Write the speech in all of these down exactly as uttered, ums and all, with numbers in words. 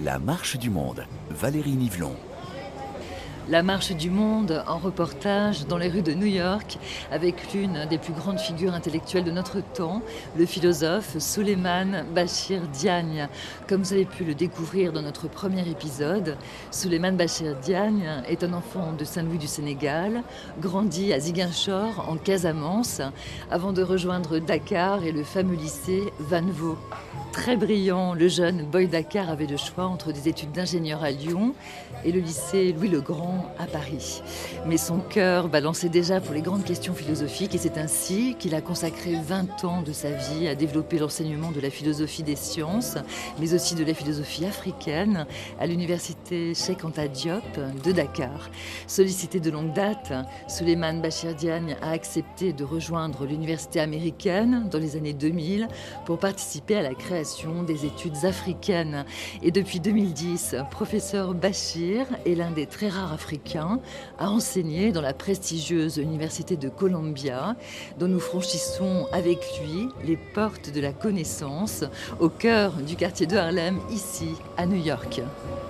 La marche du monde, Valérie Nivelon. La marche du monde en reportage dans les rues de New York avec l'une des plus grandes figures intellectuelles de notre temps, le philosophe Souleymane Bachir Diagne. Comme vous avez pu le découvrir dans notre premier épisode, Souleymane Bachir Diagne est un enfant de Saint-Louis du Sénégal, grandi à Ziguinchor en Casamance avant de rejoindre Dakar et le fameux lycée Vanneveau. Très brillant, le jeune Boy Dakar avait le choix entre des études d'ingénieur à Lyon et le lycée Louis-le-Grand à Paris. Mais son cœur balançait déjà pour les grandes questions philosophiques et c'est ainsi qu'il a consacré vingt ans de sa vie à développer l'enseignement de la philosophie des sciences, mais aussi de la philosophie africaine à l'université Cheikh Anta Diop de Dakar. Sollicité de longue date, Souleymane Bachir Diagne a accepté de rejoindre l'université américaine dans les années deux mille pour participer à la création des études africaines. Et depuis deux mille dix, professeur Bachir est l'un des très rares Africains à enseigner dans la prestigieuse Université de Columbia, dont nous franchissons avec lui les portes de la connaissance au cœur du quartier de Harlem, ici à New York.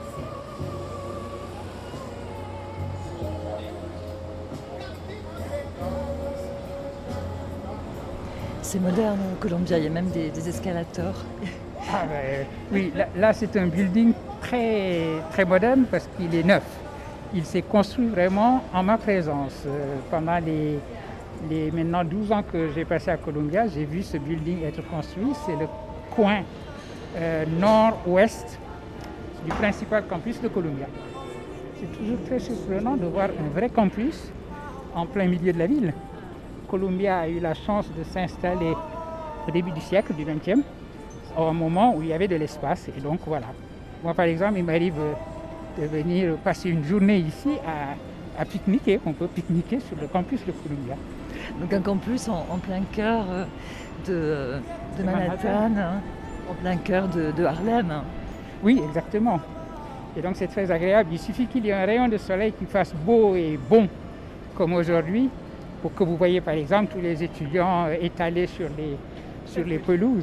C'est moderne, Columbia, il y a même des, des escalators. Ah ben, oui, là, là c'est un building très, très moderne parce qu'il est neuf. Il s'est construit vraiment en ma présence. Euh, pendant les, les maintenant douze ans que j'ai passé à Columbia, j'ai vu ce building être construit. C'est le coin euh, nord-ouest du principal campus de Columbia. C'est toujours très surprenant de voir un vrai campus en plein milieu de la ville. Columbia a eu la chance de s'installer au début du siècle, du vingtième, au moment où il y avait de l'espace. Et donc voilà. Moi par exemple, il m'arrive de venir passer une journée ici à, à pique-niquer. On peut pique-niquer sur le campus de Columbia. Donc un campus en, en plein cœur de, de Manhattan, hein, en plein cœur de, de Harlem. Oui, exactement. Et donc c'est très agréable. Il suffit qu'il y ait un rayon de soleil qui fasse beau et bon, comme aujourd'hui, pour que vous voyez par exemple tous les étudiants étalés sur les, sur les pelouses.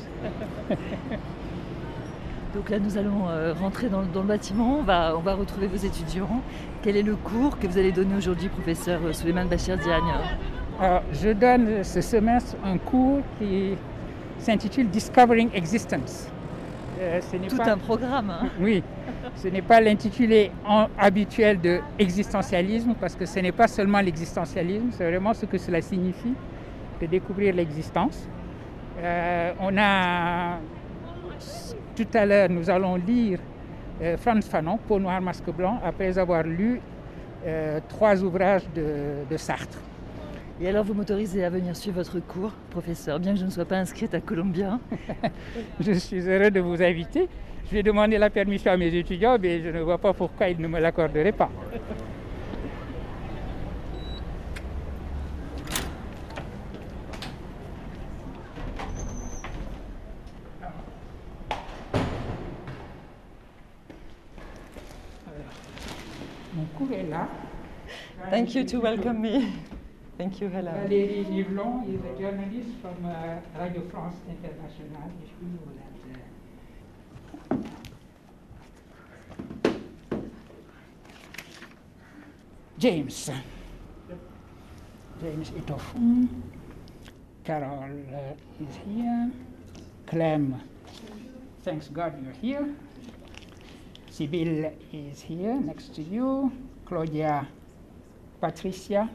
Donc là nous allons rentrer dans, dans le bâtiment, on va, on va retrouver vos étudiants. Quel est le cours que vous allez donner aujourd'hui, professeur Souleymane Bachir Diagne? Alors, je donne ce semestre un cours qui s'intitule Discovering Existence. Euh, ce n'est Tout pas... un programme. Hein. Oui, ce n'est pas l'intitulé en... habituel de existentialisme, parce que ce n'est pas seulement l'existentialisme, c'est vraiment ce que cela signifie de découvrir l'existence. Euh, on a, tout à l'heure, nous allons lire euh, Frantz Fanon, Peau noire, masque blanc, après avoir lu euh, trois ouvrages de, de Sartre. Et alors vous m'autorisez à venir suivre votre cours, professeur, bien que je ne sois pas inscrite à Columbia. Je suis heureux de vous inviter. Je vais demander la permission à mes étudiants, mais je ne vois pas pourquoi ils ne me l'accorderaient pas. Mon cours est là. Thank you to welcome me. Thank you, hello. Valérie Nivelon is a journalist from uh, Radio France Internationale. James. James est au fond. Carol uh, is here. Clem, thanks God you're here. Sibylle is here next to you. Claudia, Patricia.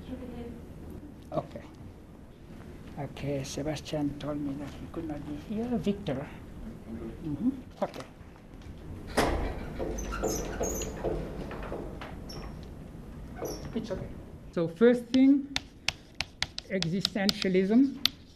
Okay. Okay, Sebastian told me that he could not be here. Victor. Mm-hmm. Okay. It's okay. So first thing, existentialism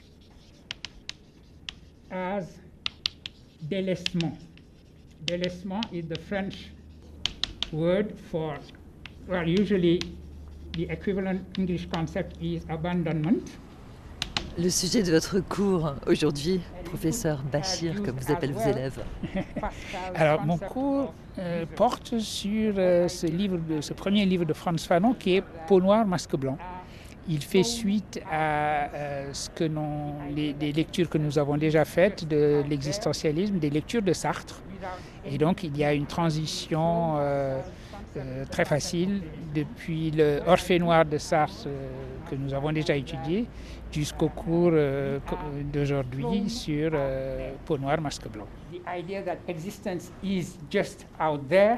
as délaissement. Délaissement is the French word for, well, usually the equivalent English concept is abandonment. Le sujet de votre cours aujourd'hui, professeur Bachir, comme vous appellent vos élèves. Alors, mon cours euh, porte sur euh, ce, livre de, ce premier livre de Frantz Fanon qui est Peau noire, masque blanc. Il fait suite à euh, ce que non, les, les lectures que nous avons déjà faites de l'existentialisme, des lectures de Sartre. Et donc il y a une transition euh, euh, très facile depuis le Orphée noir de Sartre euh, que nous avons déjà étudié jusqu'au cours euh, d'aujourd'hui sur euh, Peau noire, masque blanc. The idea that existence is just out there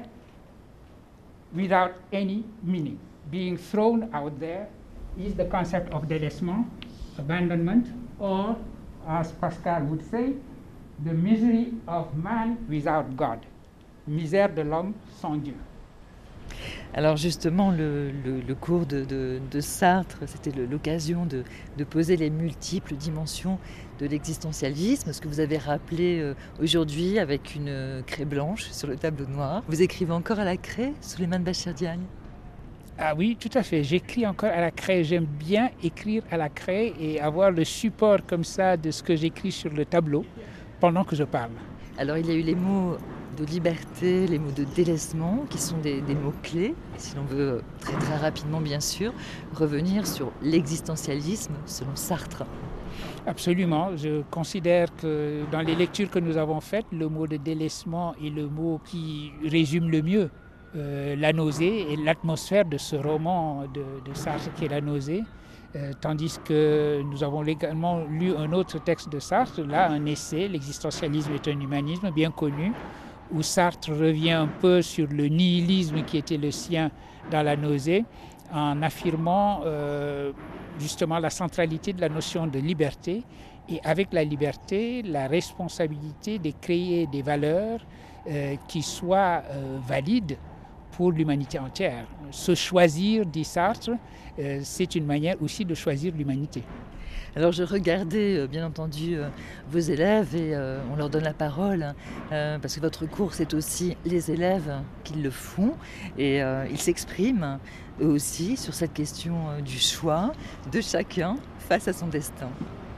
without any meaning, being thrown out there, is the concept of délaissement, abandonment, or, as Pascal would say, the misery of man without God, misère de l'homme sans Dieu. Alors justement, le, le, le cours de, de, de Sartre, c'était le, l'occasion de, de poser les multiples dimensions de l'existentialisme, ce que vous avez rappelé euh, aujourd'hui avec une craie blanche sur le tableau noir. Vous écrivez encore à la craie, Souleymane Bachir Diagne ? Ah oui, tout à fait. J'écris encore à la craie. J'aime bien écrire à la craie et avoir le support comme ça de ce que j'écris sur le tableau pendant que je parle. Alors il y a eu les mots de liberté, les mots de délaissement, qui sont des, des mots-clés, si l'on veut très très rapidement bien sûr, revenir sur l'existentialisme selon Sartre. Absolument. Je considère que dans les lectures que nous avons faites, le mot de délaissement est le mot qui résume le mieux euh, la nausée et l'atmosphère de ce roman de, de Sartre qui est La nausée. Euh, tandis que nous avons également lu un autre texte de Sartre, là un essai, L'existentialisme est un humanisme, bien connu, où Sartre revient un peu sur le nihilisme qui était le sien dans La nausée, en affirmant euh, justement la centralité de la notion de liberté, et avec la liberté, la responsabilité de créer des valeurs euh, qui soient euh, valides pour l'humanité entière. Se choisir, dit Sartre, euh, c'est une manière aussi de choisir l'humanité. Alors je regardais euh, bien entendu euh, vos élèves et euh, on leur donne la parole euh, parce que votre cours c'est aussi les élèves qui le font et euh, ils s'expriment eux aussi sur cette question euh, du choix de chacun face à son destin.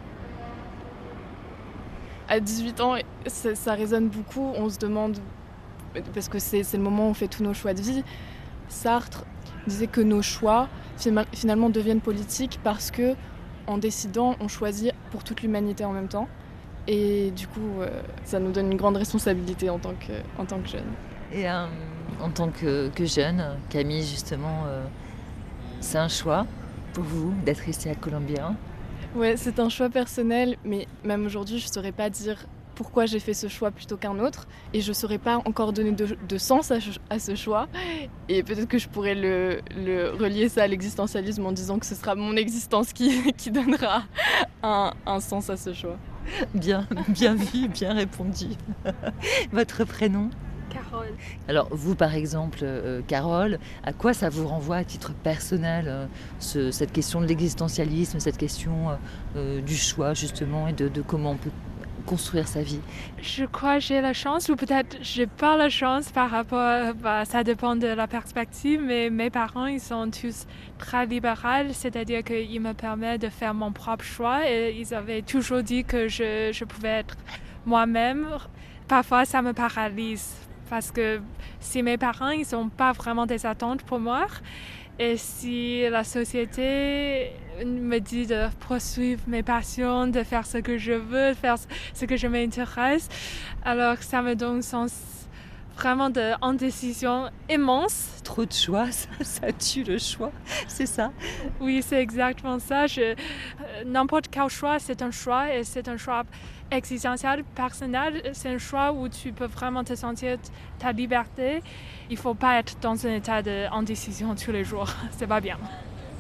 À dix-huit ans, ça, ça résonne beaucoup, on se demande, parce que c'est, c'est le moment où on fait tous nos choix de vie. Sartre disait que nos choix finalement deviennent politiques parce que en décidant, on choisit pour toute l'humanité en même temps. Et du coup, euh, ça nous donne une grande responsabilité en tant que, en tant que jeune. Et euh, en tant que, que jeune, Camille, justement, euh, c'est un choix pour vous d'être ici à Columbia ? Ouais, c'est un choix personnel, mais même aujourd'hui, je ne saurais pas dire pourquoi j'ai fait ce choix plutôt qu'un autre. Et je ne saurais pas encore donner de, de sens à, à ce choix. Et peut-être que je pourrais le, le relier ça à l'existentialisme en disant que ce sera mon existence qui, qui donnera un, un sens à ce choix. Bien, bien vu, bien répondu. Votre prénom ? Carole. Alors vous par exemple, euh, Carole, à quoi ça vous renvoie à titre personnel euh, ce, cette question de l'existentialisme, cette question euh, euh, du choix justement et de, de comment on peut construire sa vie? Je crois que j'ai la chance, ou peut-être j'ai pas la chance par rapport, bah, ça dépend de la perspective, mais mes parents ils sont tous très libéraux, c'est-à-dire qu'ils me permettent de faire mon propre choix et ils avaient toujours dit que je, je pouvais être moi-même. Parfois ça me paralyse parce que si mes parents ils n'ont pas vraiment des attentes pour moi et si la société me dit de poursuivre mes passions, de faire ce que je veux, de faire ce que je m'intéresse, alors ça me donne un sens vraiment d'indécision immense. Trop de choix, ça, ça tue le choix, c'est ça? Oui, c'est exactement ça. Je, n'importe quel choix, c'est un choix et c'est un choix existentiel, personnel. C'est un choix où tu peux vraiment te sentir ta liberté. Il ne faut pas être dans un état d'indécision tous les jours, c'est pas bien.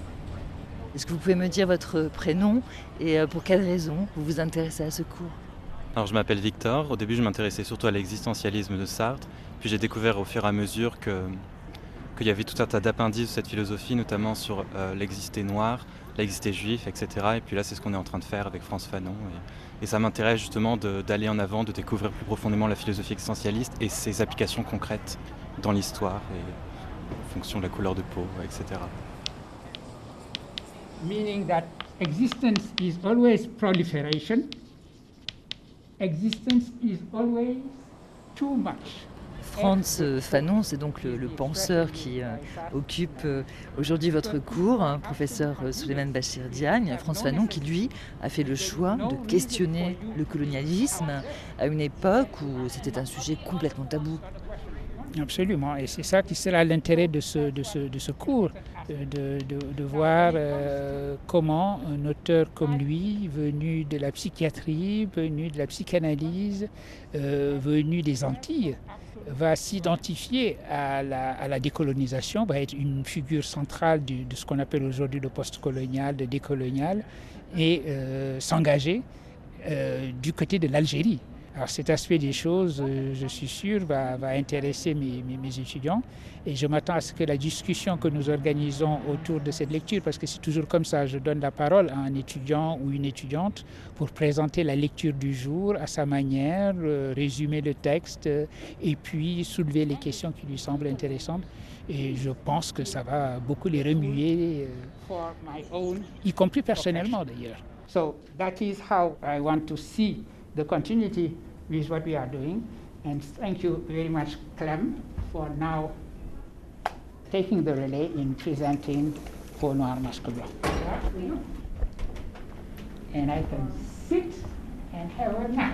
Est-ce que vous pouvez me dire votre prénom et pour quelle raison vous vous intéressez à ce cours? Alors je m'appelle Victor, au début je m'intéressais surtout à l'existentialisme de Sartre, puis j'ai découvert au fur et à mesure que, qu'il y avait tout un tas d'appendices de cette philosophie, notamment sur euh, l'existé noir, l'existé juif, et cetera. Et puis là c'est ce qu'on est en train de faire avec France Fanon. Et, et ça m'intéresse justement de, d'aller en avant, de découvrir plus profondément la philosophie existentialiste et ses applications concrètes dans l'histoire et en fonction de la couleur de peau, et cetera. Meaning that existence is always proliferation. Existence is always too much. Frantz Fanon, c'est donc le, le penseur qui euh, occupe euh, aujourd'hui votre cours, hein, professeur Souleymane Bachir Diagne. Frantz Fanon qui, lui, a fait le choix de questionner le colonialisme à une époque où c'était un sujet complètement tabou. Absolument, et c'est ça qui sera l'intérêt de ce, de ce, de ce cours, de, de, de voir euh, comment un auteur comme lui, venu de la psychiatrie, venu de la psychanalyse, euh, venu des Antilles, va s'identifier à la, à la décolonisation, va être une figure centrale du, de ce qu'on appelle aujourd'hui le post-colonial, le décolonial, et euh, s'engager euh, du côté de l'Algérie. Alors cet aspect des choses, euh, je suis sûr, va, va intéresser mes, mes, mes étudiants, et je m'attends à ce que la discussion que nous organisons autour de cette lecture, parce que c'est toujours comme ça, je donne la parole à un étudiant ou une étudiante pour présenter la lecture du jour à sa manière, euh, résumer le texte euh, et puis soulever les questions qui lui semblent intéressantes. Et je pense que ça va beaucoup les remuer, euh, y compris personnellement d'ailleurs. So that is how I want to see the continuity with what we are doing. And thank you very much, Clem, for now taking the relay in presenting Peau Noire Masque Blanc. And I can sit and have a nap.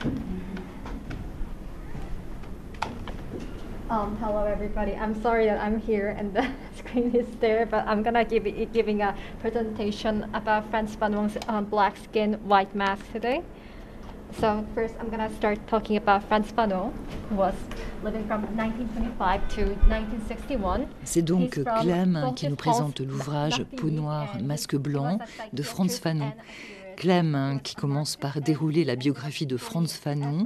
Um, hello, everybody. I'm sorry that I'm here and the screen is there, but I'm gonna give it, giving a presentation about Frantz Fanon's um, Black Skin, White Mask today. So first, I'm gonna start talking about Frantz Fanon, who was living from nineteen twenty-five to nineteen sixty-one. C'est donc Clem qui nous présente l'ouvrage Peau Noire, Masque Blanc de Frantz Fanon. Clem qui commence par dérouler la biographie de Frantz Fanon,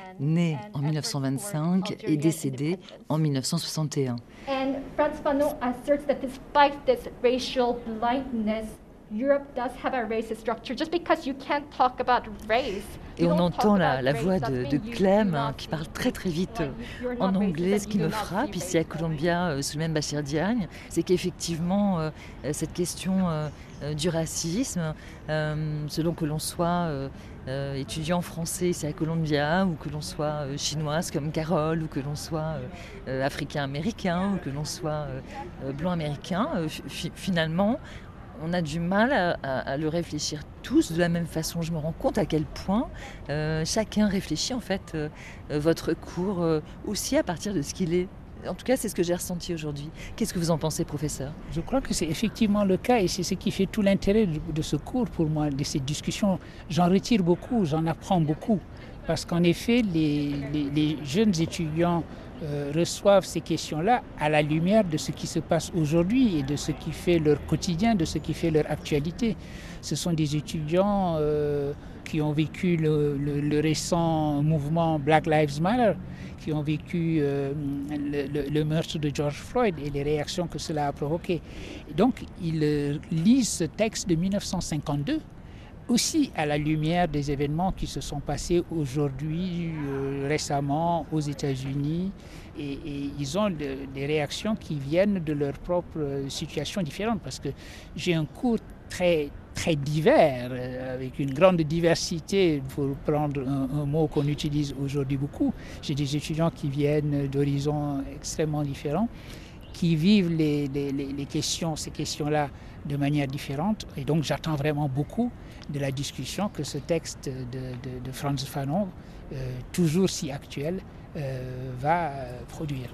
né en mille neuf cent vingt-cinq et décédé en mille neuf cent soixante et un. And Frantz Fanon asserts that despite this racial blindness, Europe does have a racist structure. Just because you can't talk about race. Et on entend la, la voix de, de Clem hein, qui parle très très vite euh, en anglais. Ce qui me frappe ici à Columbia, euh, Souleymane Bachir Diagne, c'est qu'effectivement euh, cette question euh, euh, du racisme, euh, selon que l'on soit euh, euh, étudiant français ici à Columbia, ou que l'on soit euh, chinoise comme Carole, ou que l'on soit euh, euh, africain-américain, ou que l'on soit euh, blanc-américain, euh, f- finalement, on a du mal à, à, à le réfléchir tous de la même façon. Je me rends compte à quel point euh, chacun réfléchit en fait euh, votre cours euh, aussi à partir de ce qu'il est. En tout cas, c'est ce que j'ai ressenti aujourd'hui. Qu'est-ce que vous en pensez, professeur ? Je crois que c'est effectivement le cas et c'est ce qui fait tout l'intérêt de, de ce cours pour moi, de cette discussion. J'en retire beaucoup, j'en apprends beaucoup. Parce qu'en effet, les, les, les jeunes étudiants euh, reçoivent ces questions-là à la lumière de ce qui se passe aujourd'hui et de ce qui fait leur quotidien, de ce qui fait leur actualité. Ce sont des étudiants euh, qui ont vécu le, le, le récent mouvement Black Lives Matter, qui ont vécu euh, le, le, le meurtre de George Floyd et les réactions que cela a provoquées. Et donc, ils euh, lisent ce texte de mille neuf cent cinquante-deux, aussi à la lumière des événements qui se sont passés aujourd'hui, euh, récemment aux États-Unis, et, et ils ont de, des réactions qui viennent de leur propre situation différente, parce que j'ai un cours très, très divers, euh, avec une grande diversité, pour prendre un, un mot qu'on utilise aujourd'hui beaucoup. J'ai des étudiants qui viennent d'horizons extrêmement différents, qui vivent les, les, les questions, ces questions-là de manière différente. Et donc j'attends vraiment beaucoup de la discussion que ce texte de, de, de Frantz Fanon, euh, toujours si actuel, euh, va produire.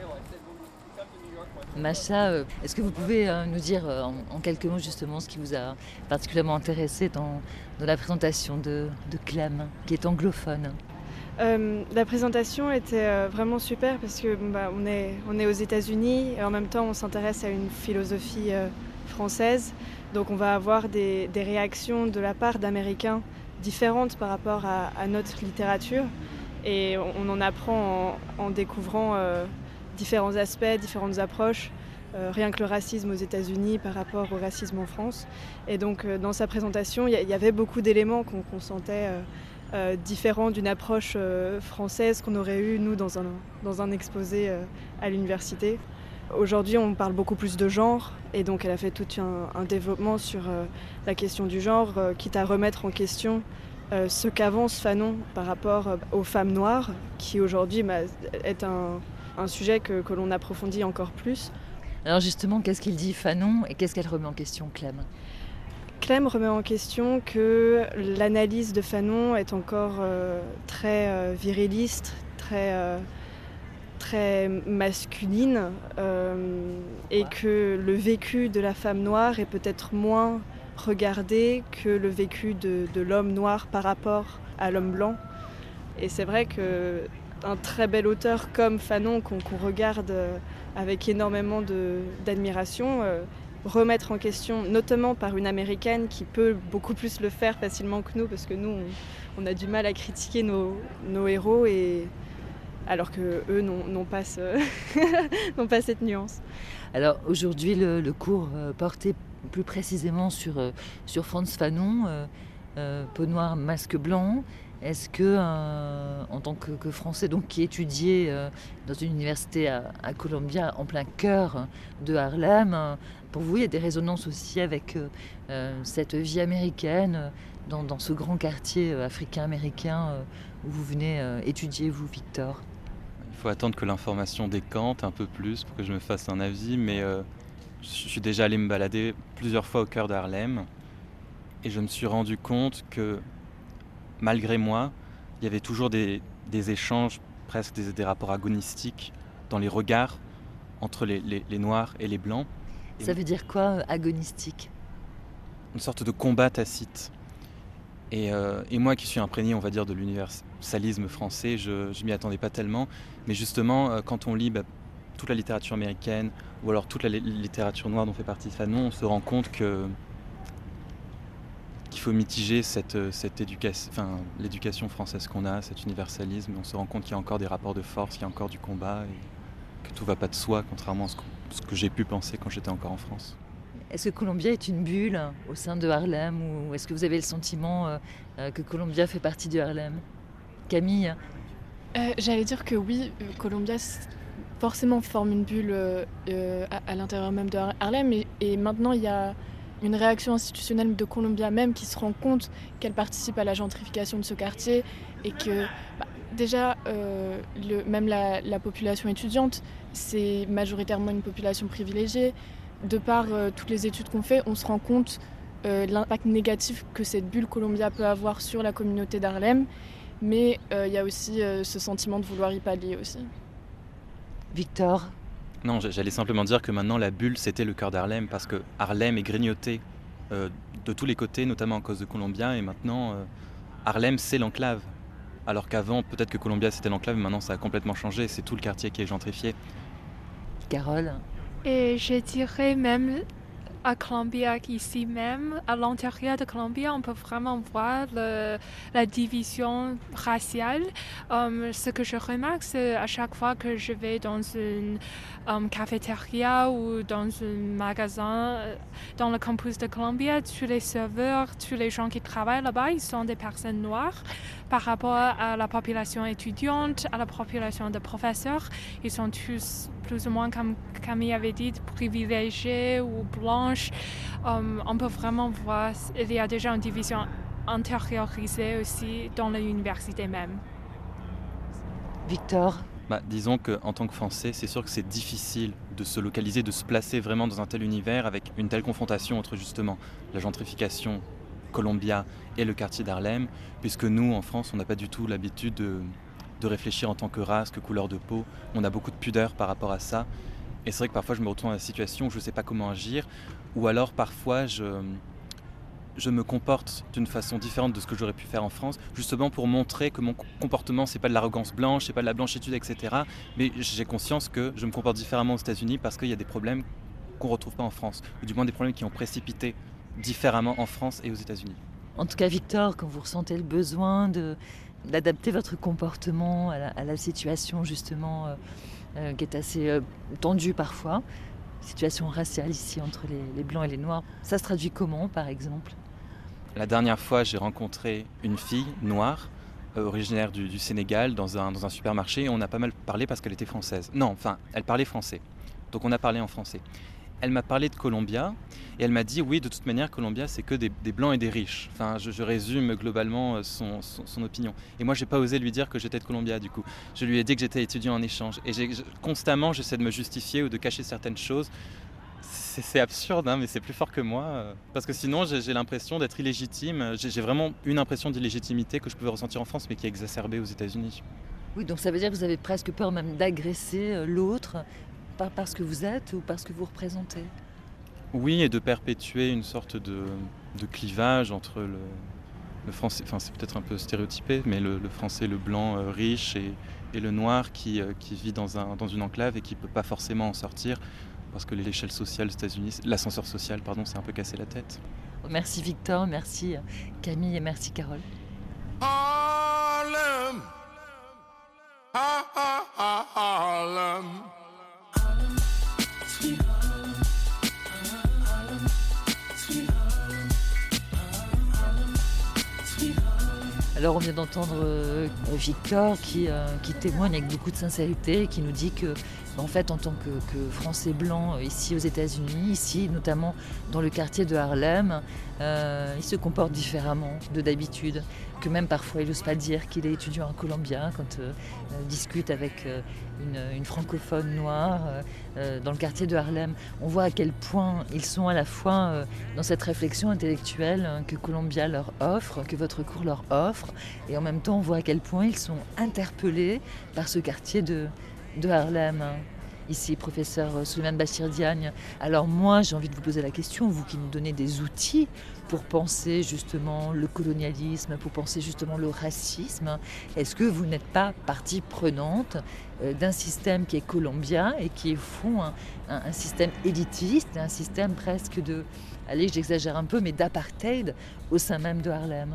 Macha, est-ce que vous pouvez nous dire en, en quelques mots justement ce qui vous a particulièrement intéressé dans, dans la présentation de, de Clem, qui est anglophone ? Euh, la présentation était euh, vraiment super parce que bah, on est, on est aux États-Unis et en même temps on s'intéresse à une philosophie euh, française. Donc on va avoir des, des réactions de la part d'Américains différentes par rapport à, à notre littérature. Et on, on en apprend en, en découvrant euh, différents aspects, différentes approches. Euh, rien que le racisme aux États-Unis par rapport au racisme en France. Et donc euh, dans sa présentation, il y, y avait beaucoup d'éléments qu'on, qu'on sentait euh, Euh, différent d'une approche euh, française qu'on aurait eue, nous, dans un, dans un exposé euh, à l'université. Aujourd'hui, on parle beaucoup plus de genre, et donc elle a fait tout un, un développement sur euh, la question du genre, euh, quitte à remettre en question euh, ce qu'avance Fanon par rapport euh, aux femmes noires, qui aujourd'hui bah, est un, un sujet que, que l'on approfondit encore plus. Alors justement, qu'est-ce qu'il dit Fanon et qu'est-ce qu'elle remet en question, Clem ? Clem remet en question que l'analyse de Fanon est encore euh, très euh, viriliste, très, euh, très masculine, euh, et que le vécu de la femme noire est peut-être moins regardé que le vécu de, de l'homme noir par rapport à l'homme blanc. Et c'est vrai qu'un très bel auteur comme Fanon, qu'on, qu'on regarde avec énormément de, d'admiration, euh, remettre en question, notamment par une américaine qui peut beaucoup plus le faire facilement que nous, parce que nous, on, on a du mal à critiquer nos, nos héros, et, alors qu'eux n'ont, n'ont, pas ce n'ont pas cette nuance. Alors aujourd'hui, le, le cours euh, portait plus précisément sur, euh, sur Frantz Fanon, euh, euh, peau noire, masque blanc. Est-ce que, euh, en tant que, que Français donc, qui étudiait euh, dans une université à, à Columbia, en plein cœur de Harlem, euh, pour vous, il y a des résonances aussi avec euh, euh, cette vie américaine, euh, dans, dans ce grand quartier euh, africain-américain euh, où vous venez euh, étudier, vous, Victor ? Il faut attendre que l'information décante un peu plus pour que je me fasse un avis, mais euh, je suis déjà allé me balader plusieurs fois au cœur de Harlem et je me suis rendu compte que, malgré moi, il y avait toujours des, des échanges, presque des, des rapports agonistiques dans les regards entre les, les, les Noirs et les Blancs. Et ça veut dire quoi, agonistique ? Une sorte de combat tacite. Et, euh, et moi qui suis imprégné, on va dire, de l'universalisme français, je ne m'y attendais pas tellement. Mais justement, euh, quand on lit bah, toute la littérature américaine, ou alors toute la li- littérature noire dont fait partie Fanon, on se rend compte que qu'il faut mitiger cette, cette éducation, enfin, l'éducation française qu'on a, cet universalisme. On se rend compte qu'il y a encore des rapports de force, qu'il y a encore du combat, et que tout ne va pas de soi, contrairement à ce que, ce que j'ai pu penser quand j'étais encore en France. Est-ce que Columbia est une bulle au sein de Harlem, ou est-ce que vous avez le sentiment euh, que Columbia fait partie de Harlem ? Camille ? euh, J'allais dire que oui, euh, Columbia forcément forme une bulle euh, euh, à, à l'intérieur même de Harlem, et, et maintenant il y a une réaction institutionnelle de Columbia même qui se rend compte qu'elle participe à la gentrification de ce quartier, et que bah, déjà euh, le, même la, la population étudiante, c'est majoritairement une population privilégiée. De par euh, toutes les études qu'on fait, on se rend compte euh, de l'impact négatif que cette bulle Columbia peut avoir sur la communauté d'Harlem, mais il euh, y a aussi euh, ce sentiment de vouloir y pallier aussi. Victor ? Non, j'allais simplement dire que maintenant la bulle c'était le cœur d'Harlem, parce que Harlem est grignoté euh, de tous les côtés, notamment à cause de Columbia, et maintenant euh, Harlem c'est l'enclave. Alors qu'avant peut-être que Columbia c'était l'enclave, mais maintenant ça a complètement changé, c'est tout le quartier qui est gentrifié. Carole ? Et je dirais même à Columbia, ici même, à l'intérieur de Columbia, on peut vraiment voir le, la division raciale. Um, ce que je remarque, c'est à chaque fois que je vais dans une um, cafétéria ou dans un magasin dans le campus de Columbia, tous les serveurs, tous les gens qui travaillent là-bas, ils sont des personnes noires. Par rapport à la population étudiante, à la population de professeurs, ils sont tous plus ou moins, comme Camille avait dit, privilégiés ou blanches. Um, on peut vraiment voir qu'il y a déjà une division intériorisée aussi dans l'université même. Victor ? Bah, disons qu'en tant que Français, c'est sûr que c'est difficile de se localiser, de se placer vraiment dans un tel univers avec une telle confrontation entre justement la gentrification, Columbia et le quartier d'Harlem, puisque nous, en France, on n'a pas du tout l'habitude de, de réfléchir en tant que race, que couleur de peau. On a beaucoup de pudeur par rapport à ça. Et c'est vrai que parfois, je me retrouve dans la situation où je ne sais pas comment agir, ou alors parfois, je, je me comporte d'une façon différente de ce que j'aurais pu faire en France, justement pour montrer que mon comportement, c'est pas de l'arrogance blanche, c'est pas de la blanchitude, et cetera. Mais j'ai conscience que je me comporte différemment aux États-Unis parce qu'il y a des problèmes qu'on ne retrouve pas en France, ou du moins des problèmes qui ont précipité différemment en France et aux États-Unis. En tout cas, Victor, quand vous ressentez le besoin de, d'adapter votre comportement à la, à la situation justement euh, euh, qui est assez euh, tendue parfois, situation raciale ici entre les, les blancs et les noirs, ça se traduit comment par exemple ? La dernière fois, j'ai rencontré une fille noire, euh, originaire du, du Sénégal, dans un, dans un supermarché, et on a pas mal parlé parce qu'elle était française. Non, enfin, elle parlait français, donc on a parlé en français. elle m'a parlé de Columbia et elle m'a dit oui, de toute manière, Columbia, c'est que des, des blancs et des riches. Enfin, je, je résume globalement son, son, son opinion. Et moi, j'ai pas osé lui dire que j'étais de Columbia, du coup. Je lui ai dit que j'étais étudiant en échange. Et j'ai, je, constamment, j'essaie de me justifier ou de cacher certaines choses. C'est, c'est absurde, hein, mais c'est plus fort que moi. Parce que sinon, j'ai, j'ai l'impression d'être illégitime. J'ai, j'ai vraiment une impression d'illégitimité que je pouvais ressentir en France, mais qui est exacerbée aux États-Unis. Oui, donc ça veut dire que vous avez presque peur même d'agresser l'autre parce que vous êtes ou parce que vous représentez. Oui, et de perpétuer une sorte de, de clivage entre le, le français, enfin c'est peut-être un peu stéréotypé, mais le, le français, le blanc euh, riche et, et le noir qui, euh, qui vit dans, un, dans une enclave et qui ne peut pas forcément en sortir parce que l'échelle sociale aux États-Unis, l'ascenseur social, pardon, s'est un peu cassé la tête. Merci Victor, merci Camille et merci Carole. Harlem, Harlem. Alors on vient d'entendre euh, Victor qui, euh, qui témoigne avec beaucoup de sincérité, qui nous dit que en fait en tant que, que Français blanc euh, ici aux États-Unis, ici notamment dans le quartier de Harlem, euh, il se comporte différemment de d'habitude, que même parfois il n'ose pas dire qu'il est étudiant à Columbia quand euh, il discute avec euh, une, une francophone noire euh, euh, dans le quartier de Harlem. On voit à quel point ils sont à la fois euh, dans cette réflexion intellectuelle euh, que Columbia leur offre, que votre cours leur offre, et en même temps on voit à quel point ils sont interpellés par ce quartier de, de Harlem. Ici, professeur Souleymane Bachir Diagne. Alors moi, j'ai envie de vous poser la question, vous qui nous donnez des outils pour penser justement le colonialisme, pour penser justement le racisme, est-ce que vous n'êtes pas partie prenante d'un système qui est colombien et qui est au fond un, un, un système élitiste, un système presque de, allez, j'exagère un peu, mais d'apartheid au sein même de Harlem?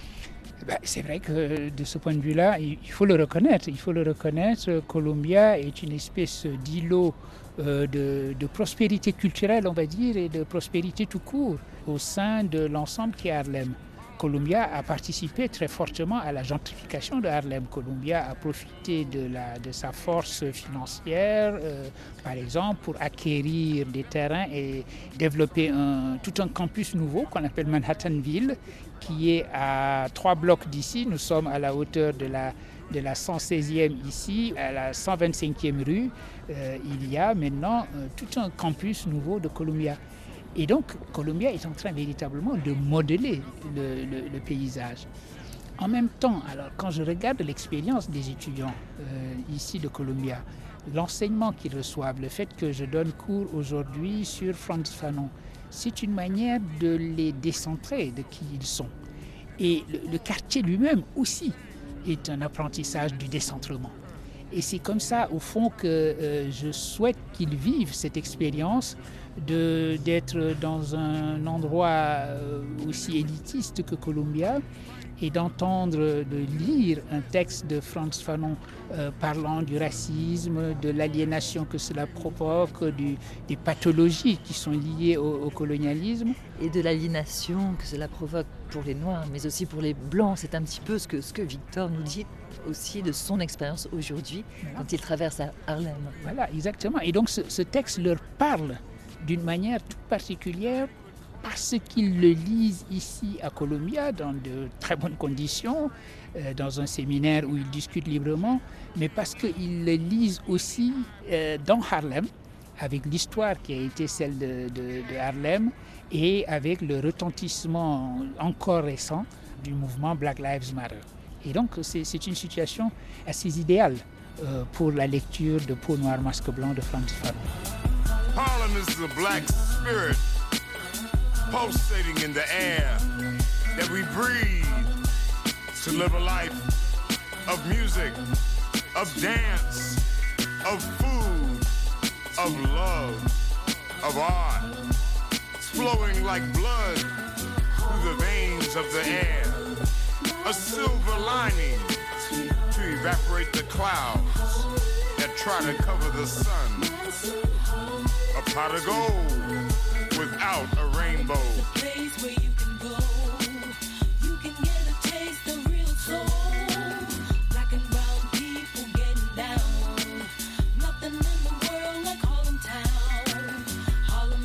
Ben, c'est vrai que de ce point de vue-là, il faut le reconnaître. Il faut le reconnaître. Columbia est une espèce d'îlot euh, de, de prospérité culturelle, on va dire, et de prospérité tout court au sein de l'ensemble qui est Harlem. Columbia a participé très fortement à la gentrification de Harlem. Columbia a profité de, la, de sa force financière, euh, par exemple, pour acquérir des terrains et développer un, tout un campus nouveau qu'on appelle Manhattanville, qui est à trois blocs d'ici. Nous sommes à la hauteur de la, de la cent seizième ici, à la cent vingt-cinquième rue. Euh, il y a maintenant euh, tout un campus nouveau de Columbia. Et donc, Columbia est en train véritablement de modeler le, le, le paysage. En même temps, alors, quand je regarde l'expérience des étudiants euh, ici de Columbia, l'enseignement qu'ils reçoivent, le fait que je donne cours aujourd'hui sur Frantz Fanon, c'est une manière de les décentrer de qui ils sont. Et le, le quartier lui-même aussi est un apprentissage du décentrement. Et c'est comme ça, au fond, que euh, je souhaite qu'ils vivent cette expérience de, d'être dans un endroit euh, aussi élitiste que Columbia et d'entendre, de lire un texte de Frantz Fanon euh, parlant du racisme, de l'aliénation que cela provoque, du, des pathologies qui sont liées au, au colonialisme. Et de l'aliénation que cela provoque pour les Noirs, mais aussi pour les Blancs. C'est un petit peu ce que, ce que Victor nous dit aussi de son expérience aujourd'hui, voilà, quand il traverse à Harlem. Voilà, exactement. Et donc ce, ce texte leur parle d'une manière toute particulière parce qu'ils le lisent ici à Columbia dans de très bonnes conditions, euh, dans un séminaire où ils discutent librement, mais parce qu'ils le lisent aussi euh, dans Harlem, avec l'histoire qui a été celle de, de, de Harlem et avec le retentissement encore récent du mouvement Black Lives Matter. Et donc c'est, c'est une situation assez idéale euh, pour la lecture de Peau noire, masque blanc de Frantz Fanon. Harlem is the black spirit pulsating in the air that we breathe to live a life of music, of dance, of food, of love, of art, flowing like blood through the veins of the air, a silver lining to evaporate the clouds that try to cover the sun, a pot of gold without a rainbow. The place where you can go, you can get a taste of real soul. Black and brown people getting down. Nothing in the world like Harlem Town. Harlem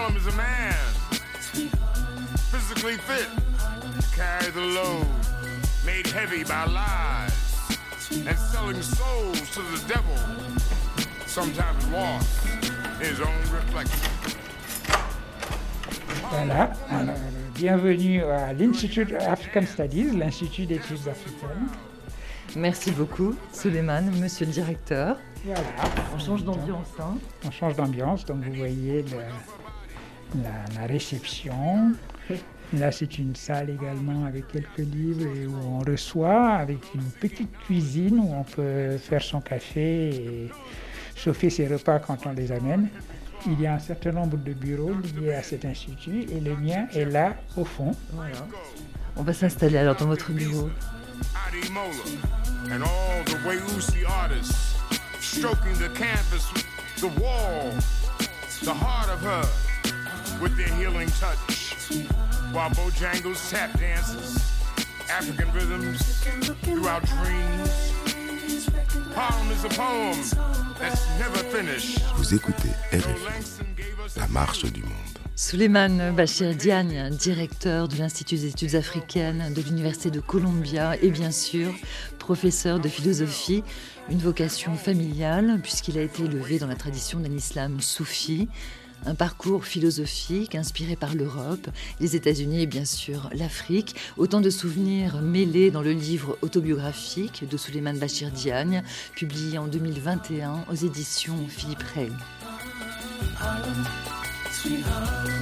Harlem is a man, physically fit, to carry the load, made heavy by lies, and selling souls to the devil, sometimes lost in his own reflection. Voilà, alors bienvenue à l'Institute of African Studies, l'Institut d'études africaines. Merci beaucoup, Souleymane, monsieur le directeur. Voilà. On change d'ambiance, hein. On change d'ambiance, donc vous voyez le- la, la réception. Là, c'est une salle également avec quelques livres et où on reçoit, avec une petite cuisine où on peut faire son café et chauffer ses repas quand on les amène. Il y a un certain nombre de bureaux liés à cet institut et le mien est là au fond. Voilà. On va s'installer alors dans votre bureau. Adi Mola and all the Weusi artists stroking the canvas, the wall, the heart of her with their healing touch, while Bojangles tap dances, African rhythms through our dreams. Harlem is a poem that's never finished. Vous écoutez R F So I, Langston gave us la marche du monde. Souleymane Bachir Diagne, directeur de l'Institut des études africaines de l'Université de Columbia et bien sûr professeur de philosophie, une vocation familiale puisqu'il a été élevé dans la tradition d'un islam soufi, un parcours philosophique inspiré par l'Europe, les États-Unis et bien sûr l'Afrique, autant de souvenirs mêlés dans le livre autobiographique de Souleymane Bachir Diagne, publié en deux mille vingt et un aux éditions Philippe Ray. Sweet Harlem,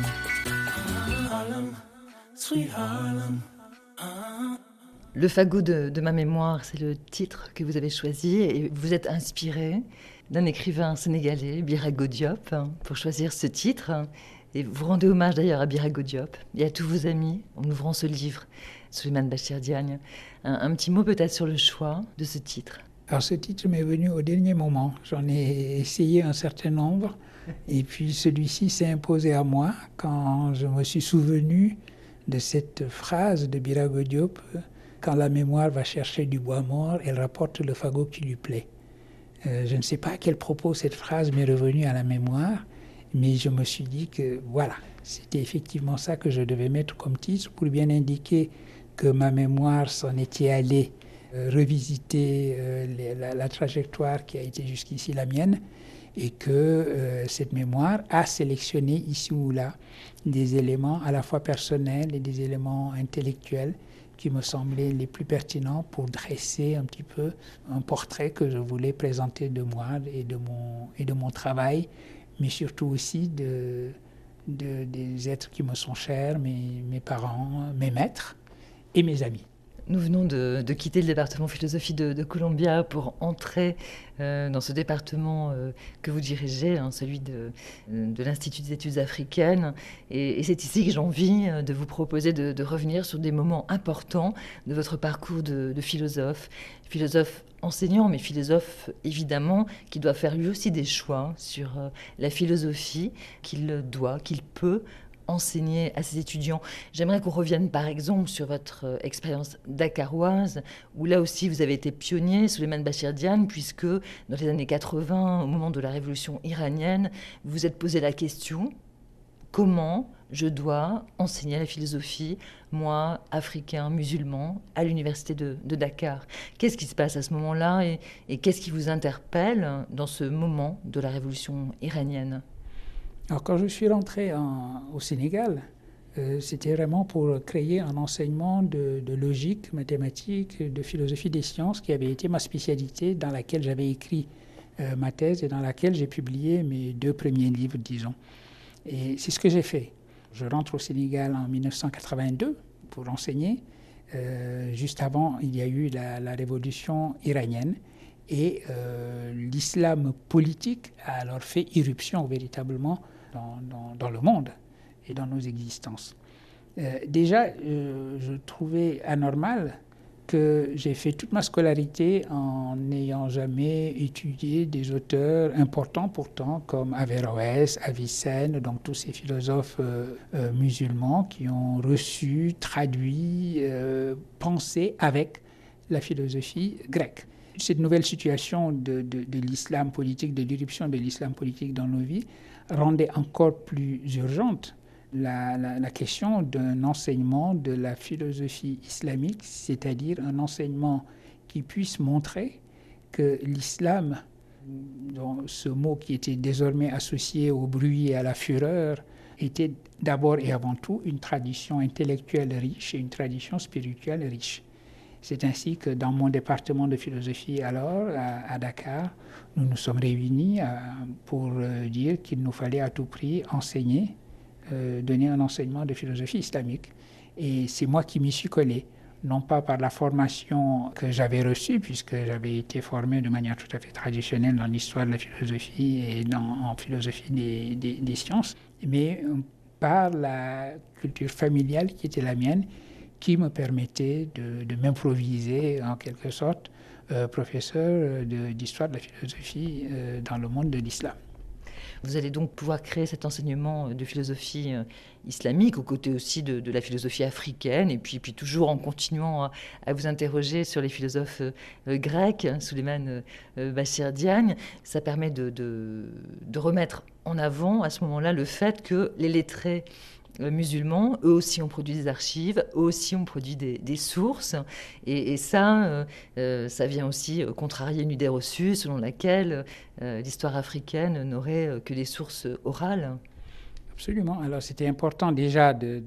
Harlem, sweet Harlem. Uh-huh. Le fagot de, de ma mémoire, c'est le titre que vous avez choisi et vous êtes inspiré d'un écrivain sénégalais, Birago Diop, pour choisir ce titre. Et vous rendez hommage d'ailleurs à Birago Diop et à tous vos amis en ouvrant ce livre, Souleymane Bachir Diagne. Un, un petit mot peut-être sur le choix de ce titre. Alors ce titre m'est venu au dernier moment. J'en ai essayé un certain nombre et puis celui-ci s'est imposé à moi quand je me suis souvenu de cette phrase de Birago Diop: quand la mémoire va chercher du bois mort, elle rapporte le fagot qui lui plaît. Euh, je ne sais pas à quel propos cette phrase m'est revenue à la mémoire, mais je me suis dit que voilà, c'était effectivement ça que je devais mettre comme titre pour bien indiquer que ma mémoire s'en était allée euh, revisiter euh, les, la, la trajectoire qui a été jusqu'ici la mienne et que euh, cette mémoire a sélectionné ici ou là des éléments à la fois personnels et des éléments intellectuels qui me semblaient les plus pertinents pour dresser un petit peu un portrait que je voulais présenter de moi et de mon, et de mon travail, mais surtout aussi de, de, des êtres qui me sont chers, mes, mes parents, mes maîtres et mes amis. Nous venons de, de quitter le département philosophie de, de Columbia pour entrer euh, dans ce département euh, que vous dirigez, hein, celui de, de l'Institut des études africaines. Et, et c'est ici que j'ai envie de vous proposer de, de revenir sur des moments importants de votre parcours de, de philosophe. Philosophe enseignant, mais philosophe évidemment, qui doit faire lui aussi des choix sur euh, la philosophie qu'il doit, qu'il peut enseigner à ses étudiants. J'aimerais qu'on revienne par exemple sur votre euh, expérience dakaroise, où là aussi vous avez été pionnier, Souleymane Bachir Diagne, puisque dans les années quatre-vingts, au moment de la révolution iranienne, vous vous êtes posé la question: comment je dois enseigner la philosophie, moi, africain, musulman, à l'université de, de Dakar? Qu'est-ce qui se passe à ce moment-là et, et qu'est-ce qui vous interpelle dans ce moment de la révolution iranienne? Alors, quand je suis rentré en, au Sénégal, euh, c'était vraiment pour créer un enseignement de, de logique, mathématiques, de philosophie des sciences, qui avait été ma spécialité, dans laquelle j'avais écrit euh, ma thèse et dans laquelle j'ai publié mes deux premiers livres, disons. Et c'est ce que j'ai fait. Je rentre au Sénégal en mille neuf cent quatre-vingt-deux pour enseigner. Euh, juste avant, il y a eu la, la révolution iranienne. Et euh, l'islam politique a alors fait irruption véritablement dans, dans, dans le monde et dans nos existences. Euh, déjà, euh, je trouvais anormal que j'ai fait toute ma scolarité en n'ayant jamais étudié des auteurs importants pourtant comme Averroès, Avicenne, donc tous ces philosophes euh, euh, musulmans qui ont reçu, traduit, euh, pensé avec la philosophie grecque. cette nouvelle situation de, de, de l'islam politique, de l'irruption de l'islam politique dans nos vies, rendait encore plus urgente la, la, la question d'un enseignement de la philosophie islamique, c'est-à-dire un enseignement qui puisse montrer que l'islam, dont ce mot qui était désormais associé au bruit et à la fureur, était d'abord et avant tout une tradition intellectuelle riche et une tradition spirituelle riche. C'est ainsi que dans mon département de philosophie alors, à, à Dakar, nous nous sommes réunis à, pour euh, dire qu'il nous fallait à tout prix enseigner, euh, donner un enseignement de philosophie islamique. Et c'est moi qui m'y suis collé, non pas par la formation que j'avais reçue, puisque j'avais été formé de manière tout à fait traditionnelle dans l'histoire de la philosophie et dans, en philosophie des, des, des sciences, mais par la culture familiale qui était la mienne, qui me permettait de, de m'improviser en quelque sorte euh, professeur de, d'histoire de la philosophie euh, dans le monde de l'islam. Vous allez donc pouvoir créer cet enseignement de philosophie euh, islamique, aux côtés aussi de, de la philosophie africaine, et puis, puis toujours en continuant à, à vous interroger sur les philosophes euh, grecs, Souleymane euh, Bachir Diagne. Ça permet de, de, de remettre en avant à ce moment-là le fait que les lettrés musulmans, eux aussi ont produit des archives, eux aussi ont produit des, des sources, et, et ça, euh, euh, ça vient aussi contrarier une idée reçue selon laquelle euh, l'histoire africaine n'aurait que des sources orales. Absolument. Alors c'était important déjà de, de,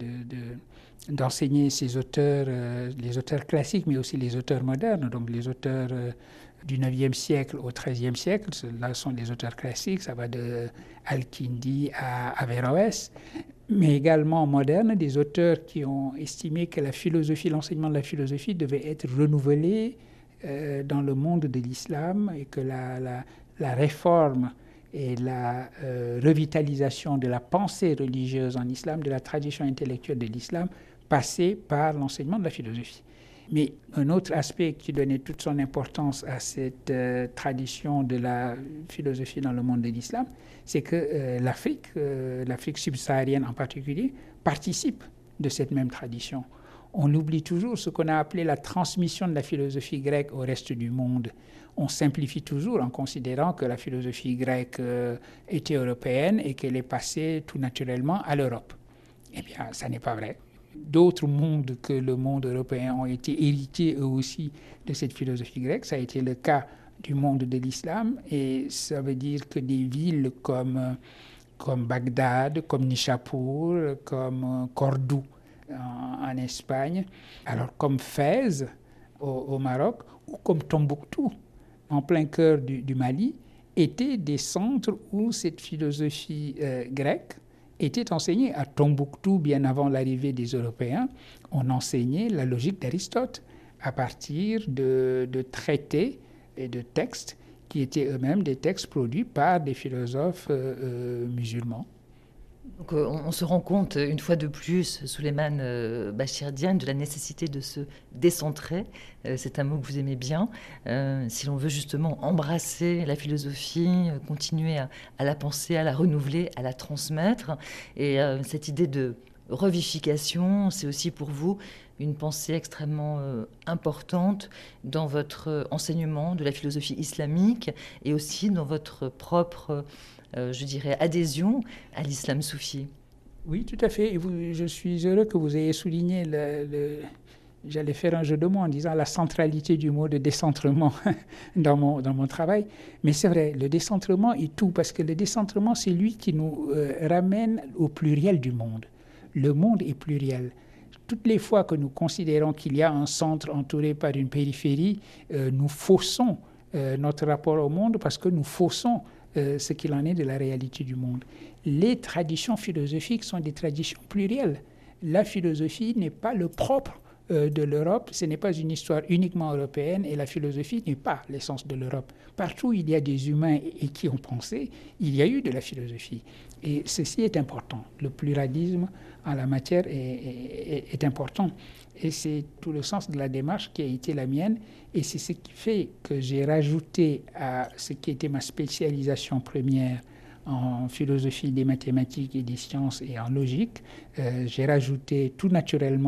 de, d'enseigner ces auteurs, euh, les auteurs classiques, mais aussi les auteurs modernes, donc les auteurs euh, du neuvième siècle au treizième siècle. Là sont les auteurs classiques, ça va de Al-Kindi à Averroès, mais également modernes, des auteurs qui ont estimé que la philosophie, l'enseignement de la philosophie devait être renouvelé euh, dans le monde de l'islam, et que la, la, la réforme et la euh, revitalisation de la pensée religieuse en islam, de la tradition intellectuelle de l'islam, passait par l'enseignement de la philosophie. Mais un autre aspect qui donnait toute son importance à cette euh, tradition de la philosophie dans le monde de l'islam, c'est que euh, l'Afrique, euh, l'Afrique subsaharienne en particulier, participe de cette même tradition. On oublie toujours ce qu'on a appelé la transmission de la philosophie grecque au reste du monde. On simplifie toujours en considérant que la philosophie grecque euh, était européenne et qu'elle est passée tout naturellement à l'Europe. Eh bien, ça n'est pas vrai. D'autres mondes que le monde européen ont été héritiers eux aussi de cette philosophie grecque. Ça a été le cas du monde de l'islam, et ça veut dire que des villes comme, comme Bagdad, comme Nishapur, comme Cordoue en, en Espagne, alors comme Fès au, au Maroc, ou comme Tombouctou en plein cœur du, du Mali, étaient des centres où cette philosophie euh, grecque était enseignée. À Tombouctou, bien avant l'arrivée des Européens, on enseignait la logique d'Aristote à partir de, de traités et de textes qui étaient eux-mêmes des textes produits par des philosophes euh, euh, musulmans. Donc, euh, on, on se rend compte une fois de plus, Souleymane euh, Bachir Diagne, de la nécessité de se décentrer. Euh, c'est un mot que vous aimez bien. Euh, si l'on veut justement embrasser la philosophie, euh, continuer à, à la penser, à la renouveler, à la transmettre. Et euh, cette idée de revivification, c'est aussi pour vous une pensée extrêmement euh, importante dans votre enseignement de la philosophie islamique, et aussi dans votre propre, euh, je dirais, adhésion à l'islam soufi. Oui, tout à fait. Et vous, je suis heureux que vous ayez souligné, le, le, j'allais faire un jeu de mots en disant la centralité du mot de décentrement dans mon, dans mon travail. Mais c'est vrai, le décentrement est tout, parce que le décentrement, c'est lui qui nous euh, ramène au pluriel du monde. Le monde est pluriel. Toutes les fois que nous considérons qu'il y a un centre entouré par une périphérie, euh, nous faussons euh, notre rapport au monde, parce que nous faussons euh, ce qu'il en est de la réalité du monde. Les traditions philosophiques sont des traditions plurielles. La philosophie n'est pas le propre euh, de l'Europe, ce n'est pas une histoire uniquement européenne, et la philosophie n'est pas l'essence de l'Europe. Partout où il y a des humains et, et qui ont pensé, il y a eu de la philosophie. Et ceci est important. Le pluralisme en la matière est, est, est important. Et c'est tout le sens de la démarche qui a été la mienne. Et c'est ce qui fait que j'ai rajouté à ce qui était ma spécialisation première en philosophie des mathématiques et des sciences et en logique, euh, j'ai rajouté tout naturellement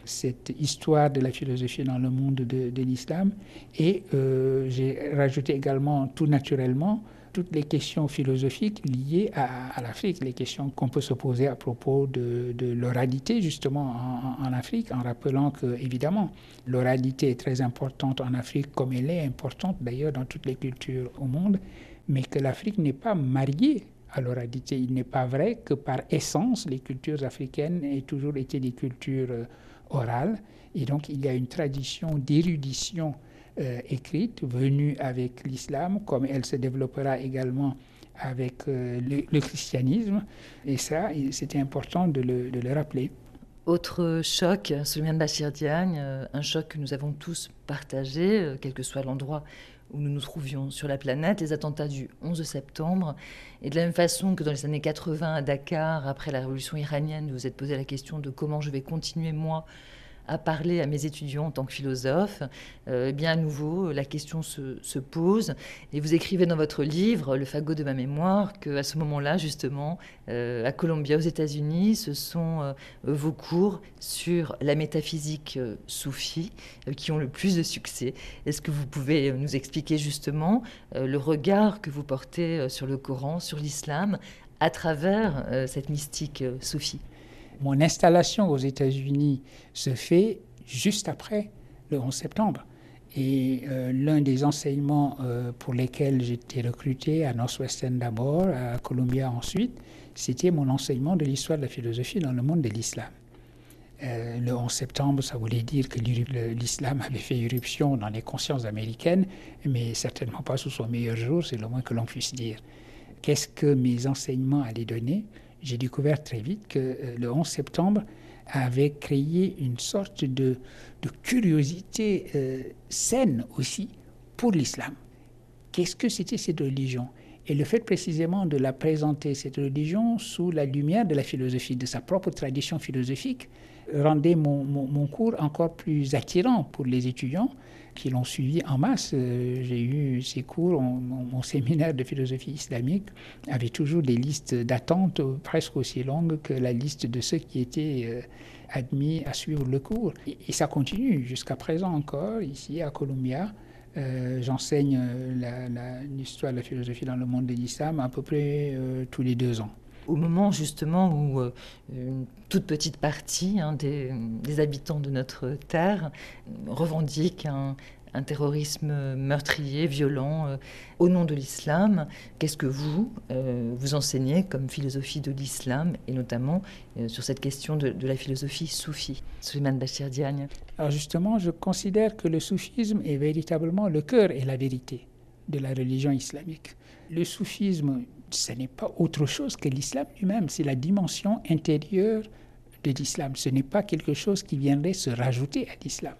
cette histoire de la philosophie dans le monde de, de l'islam. Et euh, j'ai rajouté également, tout naturellement, toutes les questions philosophiques liées à, à l'Afrique, les questions qu'on peut se poser à propos de, de l'oralité justement en, en Afrique, en rappelant que, évidemment, l'oralité est très importante en Afrique, comme elle est importante d'ailleurs dans toutes les cultures au monde, mais que l'Afrique n'est pas mariée à l'oralité. Il n'est pas vrai que par essence, les cultures africaines aient toujours été des cultures euh, orales, et donc il y a une tradition d'érudition Euh, écrite, venue avec l'islam, comme elle se développera également avec euh, le, le christianisme. Et ça, c'était important de le, de le rappeler. Autre choc, Souleymane Bachir Diagne, euh, un choc que nous avons tous partagé, euh, quel que soit l'endroit où nous nous trouvions sur la planète, les attentats du onze septembre. Et de la même façon que dans les années quatre-vingts à Dakar, après la révolution iranienne, vous vous êtes posé la question de comment je vais continuer, moi, à parler à mes étudiants en tant que philosophe, euh, eh bien à nouveau, la question se, se pose. Et vous écrivez dans votre livre, Le fagot de ma mémoire, qu'à ce moment-là, justement, euh, à Columbia, aux États-Unis, ce sont euh, vos cours sur la métaphysique euh, soufie euh, qui ont le plus de succès. Est-ce que vous pouvez nous expliquer justement euh, le regard que vous portez euh, sur le Coran, sur l'islam, à travers euh, cette mystique euh, soufie ? Mon installation aux États-Unis se fait juste après le onze septembre. Et euh, l'un des enseignements euh, pour lesquels j'étais recruté à Northwestern d'abord, à Columbia ensuite, c'était mon enseignement de l'histoire de la philosophie dans le monde de l'islam. Euh, le onze septembre, ça voulait dire que l'islam avait fait irruption dans les consciences américaines, mais certainement pas sous son meilleur jour, c'est le moins que l'on puisse dire. Qu'est-ce que mes enseignements allaient donner ? J'ai découvert très vite que euh, le onze septembre avait créé une sorte de, de curiosité euh, saine aussi pour l'islam. Qu'est-ce que c'était cette religion ? Et le fait précisément de la présenter, cette religion, sous la lumière de la philosophie, de sa propre tradition philosophique, rendait mon, mon, mon cours encore plus attirant pour les étudiants qui l'ont suivi en masse. Euh, j'ai eu ces cours, on, mon, mon séminaire de philosophie islamique avait toujours des listes d'attente presque aussi longues que la liste de ceux qui étaient euh, admis à suivre le cours. Et, et ça continue jusqu'à présent encore, ici à Columbia. Euh, j'enseigne la, la, l'histoire de la philosophie dans le monde de l'islam à peu près euh, tous les deux ans. Au moment justement où euh, une toute petite partie hein, des, des habitants de notre terre revendique un, un terrorisme meurtrier, violent, euh, au nom de l'islam, qu'est-ce que vous, euh, vous enseignez comme philosophie de l'islam, et notamment euh, sur cette question de, de la philosophie soufie ? Souleymane Bachir Diagne. Alors justement, je considère que le soufisme est véritablement le cœur et la vérité de la religion islamique. Le soufisme, ce n'est pas autre chose que l'islam lui-même, c'est la dimension intérieure de l'islam. Ce n'est pas quelque chose qui viendrait se rajouter à l'islam.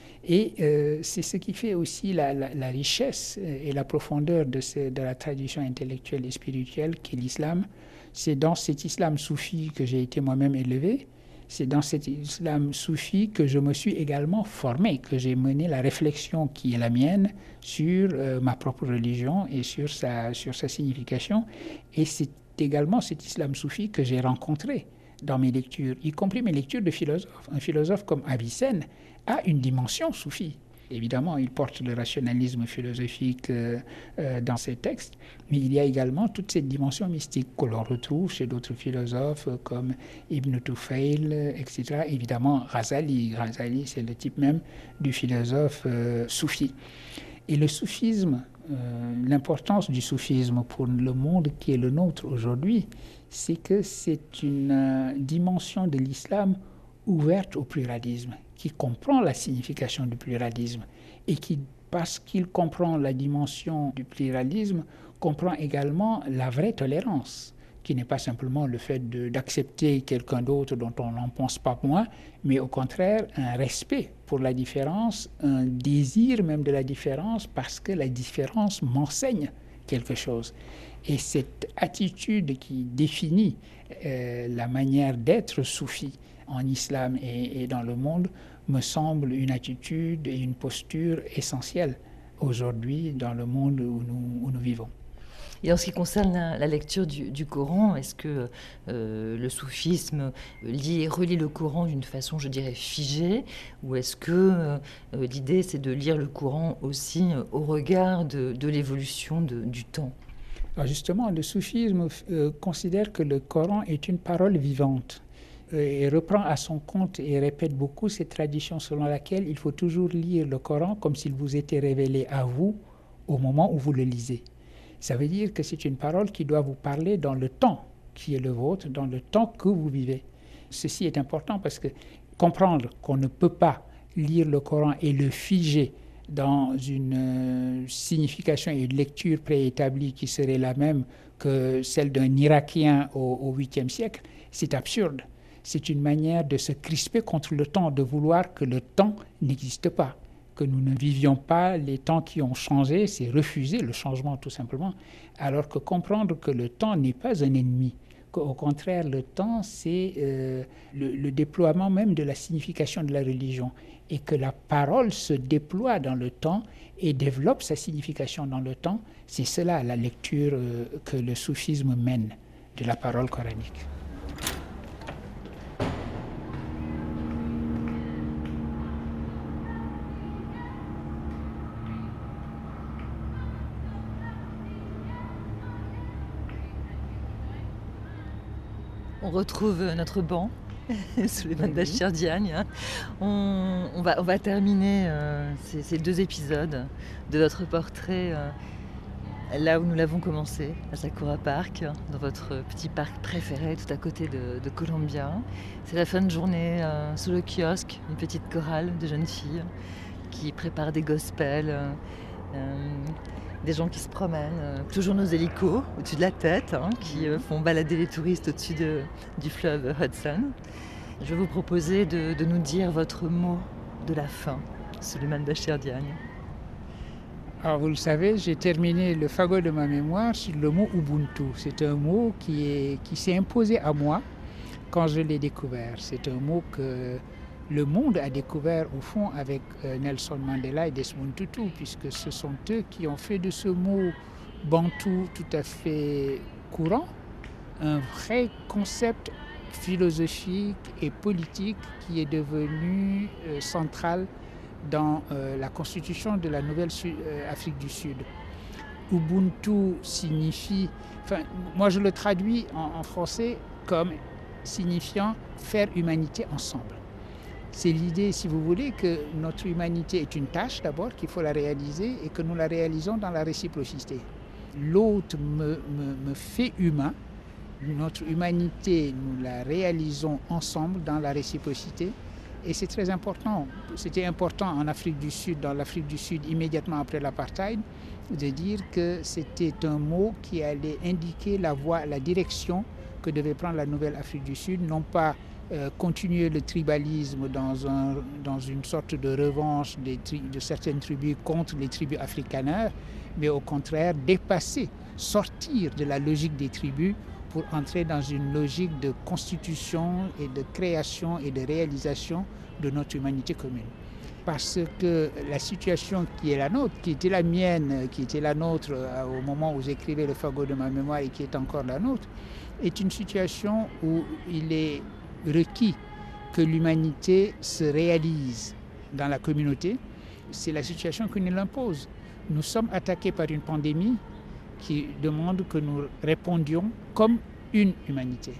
Et euh, c'est ce qui fait aussi la, la, la richesse et la profondeur de, ce, de la tradition intellectuelle et spirituelle qu'est l'islam. C'est dans cet islam soufi que j'ai été moi-même élevé. C'est dans cet islam soufi que je me suis également formé, que j'ai mené la réflexion qui est la mienne sur euh, ma propre religion et sur sa, sur sa signification. Et c'est également cet islam soufi que j'ai rencontré dans mes lectures, y compris mes lectures de philosophes. Un philosophe comme Avicenne a une dimension soufie. Évidemment, il porte le rationalisme philosophique euh, euh, dans ses textes, mais il y a également toute cette dimension mystique que l'on retrouve chez d'autres philosophes euh, comme Ibn Tufayl, et cetera. Évidemment, Ghazali. Ghazali, c'est le type même du philosophe euh, soufi. Et le soufisme, euh, l'importance du soufisme pour le monde qui est le nôtre aujourd'hui, c'est que c'est une euh, dimension de l'islam ouverte au pluralisme, qui comprend la signification du pluralisme et qui, parce qu'il comprend la dimension du pluralisme, comprend également la vraie tolérance, qui n'est pas simplement le fait de, d'accepter quelqu'un d'autre dont on n'en pense pas moins, mais au contraire un respect pour la différence, un désir même de la différence, parce que la différence m'enseigne quelque chose. Et cette attitude qui définit euh, la manière d'être soufi en islam et, et dans le monde me semble une attitude et une posture essentielle aujourd'hui dans le monde où nous, où nous vivons. Et en ce qui concerne la, la lecture du, du Coran, est-ce que euh, le soufisme lit et relit le Coran d'une façon, je dirais, figée, ou est-ce que euh, l'idée c'est de lire le Coran aussi euh, au regard de, de l'évolution de, du temps? Alors justement, le soufisme euh, considère que le Coran est une parole vivante euh, et reprend à son compte et répète beaucoup cette tradition selon laquelle il faut toujours lire le Coran comme s'il vous était révélé à vous au moment où vous le lisez. Ça veut dire que c'est une parole qui doit vous parler dans le temps qui est le vôtre, dans le temps que vous vivez. Ceci est important parce que comprendre qu'on ne peut pas lire le Coran et le figer dans une euh, signification et une lecture préétablie qui serait la même que celle d'un Irakien au huitième siècle, c'est absurde. C'est une manière de se crisper contre le temps, de vouloir que le temps n'existe pas, que nous ne vivions pas les temps qui ont changé, c'est refuser le changement tout simplement, alors que comprendre que le temps n'est pas un ennemi, qu'au contraire le temps c'est euh, le, le déploiement même de la signification de la religion et que la parole se déploie dans le temps et développe sa signification dans le temps, c'est cela la lecture euh, que le soufisme mène de la parole coranique. On retrouve notre banc, Souleymane Bachir Diagne. On, on, va, on va terminer euh, ces, ces deux épisodes de votre portrait euh, là où nous l'avons commencé, à Sakura Park, dans votre petit parc préféré tout à côté de, de Columbia. C'est la fin de journée, euh, sous le kiosque, une petite chorale de jeunes filles qui préparent des gospels. Euh, euh, Des gens qui se promènent, euh, toujours nos hélicos au-dessus de la tête, hein, qui euh, font balader les touristes au-dessus de, du fleuve Hudson. Je vais vous proposer de, de nous dire votre mot de la fin, Souleymane Bachir Diagne. Alors vous le savez, j'ai terminé le fagot de ma mémoire sur le mot Ubuntu. C'est un mot qui, est, qui s'est imposé à moi quand je l'ai découvert. C'est un mot que le monde a découvert au fond avec euh, Nelson Mandela et Desmond Tutu, puisque ce sont eux qui ont fait de ce mot bantou tout à fait courant un vrai concept philosophique et politique qui est devenu euh, central dans euh, la constitution de la nouvelle Su- euh, Afrique du Sud. Ubuntu signifie, enfin, moi je le traduis en, en français comme signifiant faire humanité ensemble. C'est l'idée, si vous voulez, que notre humanité est une tâche d'abord, qu'il faut la réaliser et que nous la réalisons dans la réciprocité. L'autre me, me, me fait humain, notre humanité, nous la réalisons ensemble dans la réciprocité et c'est très important. C'était important en Afrique du Sud, dans l'Afrique du Sud, immédiatement après l'apartheid, de dire que c'était un mot qui allait indiquer la voie, la direction que devait prendre la nouvelle Afrique du Sud, non pas Euh, continuer le tribalisme dans, un, dans une sorte de revanche des tri- de certaines tribus contre les tribus afrikaners, mais au contraire dépasser, sortir de la logique des tribus pour entrer dans une logique de constitution et de création et de réalisation de notre humanité commune. Parce que la situation qui est la nôtre, qui était la mienne, qui était la nôtre au moment où j'écrivais le fagot de ma mémoire et qui est encore la nôtre, est une situation où il est requis que l'humanité se réalise dans la communauté. C'est la situation qui nous l'impose. Nous sommes attaqués par une pandémie qui demande que nous répondions comme une humanité.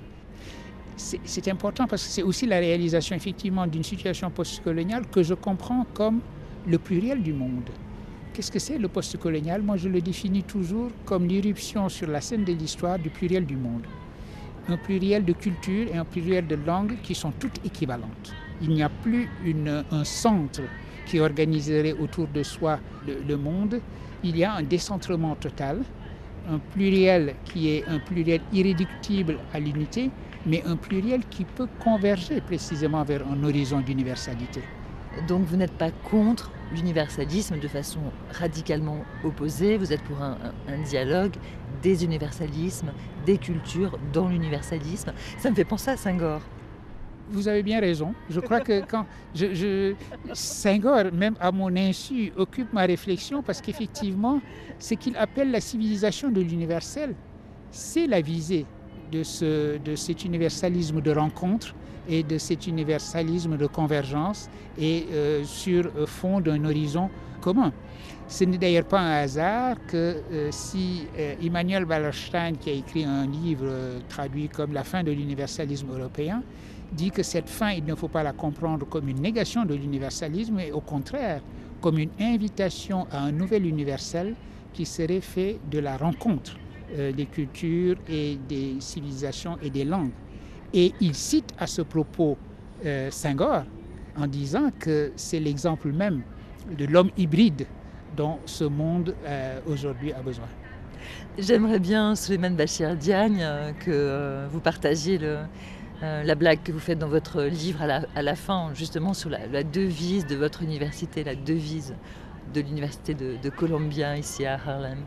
C'est, c'est important parce que c'est aussi la réalisation effectivement d'une situation postcoloniale que je comprends comme le pluriel du monde. Qu'est-ce que c'est le postcolonial? Moi, je le définis toujours comme l'irruption sur la scène de l'histoire du pluriel du monde. Un pluriel de cultures et un pluriel de langues qui sont toutes équivalentes. Il n'y a plus une, un centre qui organiserait autour de soi le, le monde. Il y a un décentrement total, un pluriel qui est un pluriel irréductible à l'unité, mais un pluriel qui peut converger précisément vers un horizon d'universalité. Donc vous n'êtes pas contre l'universalisme de façon radicalement opposée, vous êtes pour un, un, un dialogue des universalismes, des cultures dans l'universalisme. Ça me fait penser à Senghor. Vous avez bien raison. Je crois que quand je, je, Senghor, même à mon insu, occupe ma réflexion parce qu'effectivement, ce qu'il appelle la civilisation de l'universel, c'est la visée de, ce, de cet universalisme de rencontre et de cet universalisme de convergence et euh, sur euh, fond d'un horizon commun. Ce n'est d'ailleurs pas un hasard que euh, si euh, Immanuel Wallerstein, qui a écrit un livre euh, traduit comme La fin de l'universalisme européen, dit que cette fin, il ne faut pas la comprendre comme une négation de l'universalisme, mais au contraire, comme une invitation à un nouvel universel qui serait fait de la rencontre euh, des cultures et des civilisations et des langues. Et il cite à ce propos euh, Senghor en disant que c'est l'exemple même de l'homme hybride dont ce monde euh, aujourd'hui a besoin. J'aimerais bien, Souleymane Bachir Diagne, euh, que euh, vous partagiez le, euh, la blague que vous faites dans votre livre à la, à la fin, justement sur la, la devise de votre université, la devise de l'université de, de Columbia ici à Harlem.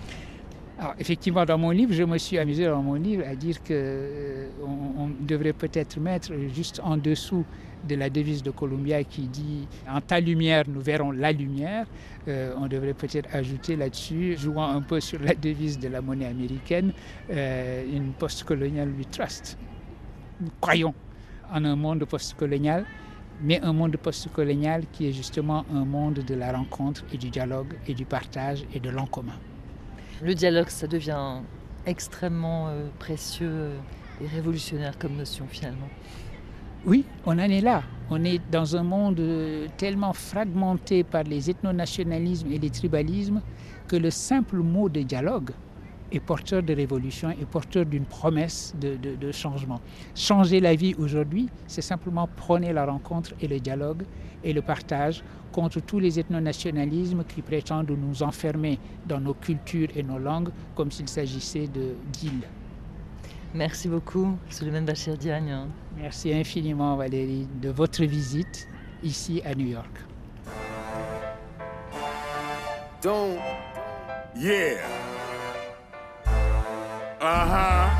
Alors, effectivement, dans mon livre, je me suis amusé dans mon livre à dire qu'on euh, on devrait peut-être mettre juste en dessous de la devise de Columbia qui dit « En ta lumière, nous verrons la lumière euh, », on devrait peut-être ajouter là-dessus, jouant un peu sur la devise de la monnaie américaine, euh, une post-colonial we trust. Nous croyons en un monde post-colonial, mais un monde post-colonial qui est justement un monde de la rencontre et du dialogue et du partage et de l'en commun. Le dialogue, ça devient extrêmement euh, précieux et révolutionnaire comme notion finalement. Oui, on en est là. On est dans un monde tellement fragmenté par les ethnonationalismes et les tribalismes que le simple mot de dialogue est porteur de révolution, est porteur d'une promesse de, de, de changement. Changer la vie aujourd'hui, c'est simplement prôner la rencontre et le dialogue et le partage contre tous les ethnonationalismes qui prétendent nous enfermer dans nos cultures et nos langues comme s'il s'agissait de d'îles. Merci beaucoup, Souleymane Bachir Diagne. Merci infiniment, Valérie, de votre visite ici à New York. Don't, yeah. Uh-huh.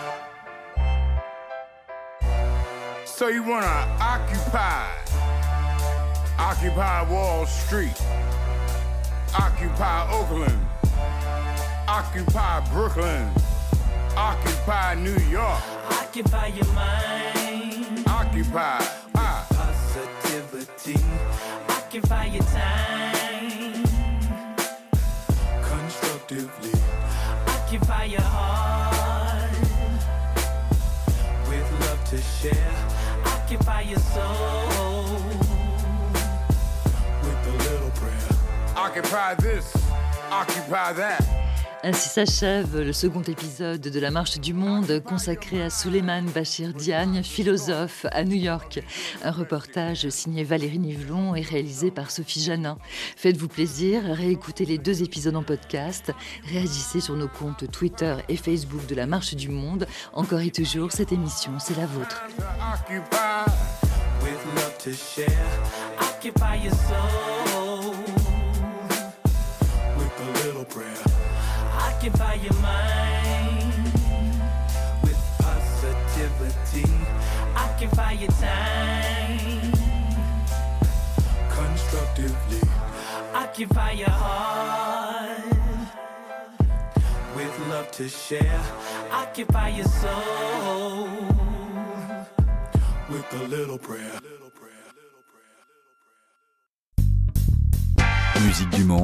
So you wanna occupy, occupy Wall Street, occupy Oakland, occupy Brooklyn, occupy New York, Occupy your mind, occupy, ah. positivity. Occupy your time, constructively. Occupy your heart, with love to share. Occupy your soul, with a little prayer. Occupy this, occupy that. Ainsi s'achève le second épisode de La Marche du Monde consacré à Souleymane Bachir Diagne, philosophe à New York. Un reportage signé Valérie Nivelon et réalisé par Sophie Janin. Faites-vous plaisir, réécoutez les deux épisodes en podcast, réagissez sur nos comptes Twitter et Facebook de La Marche du Monde. Encore et toujours, cette émission, c'est la vôtre. Occupy. With love to share. Occupy your soul, with a little prayer. Occupy your mind, with positivity. Occupy your time, constructively. Occupy your heart, with love to share. Occupy your soul, with a little prayer. Musique du monde.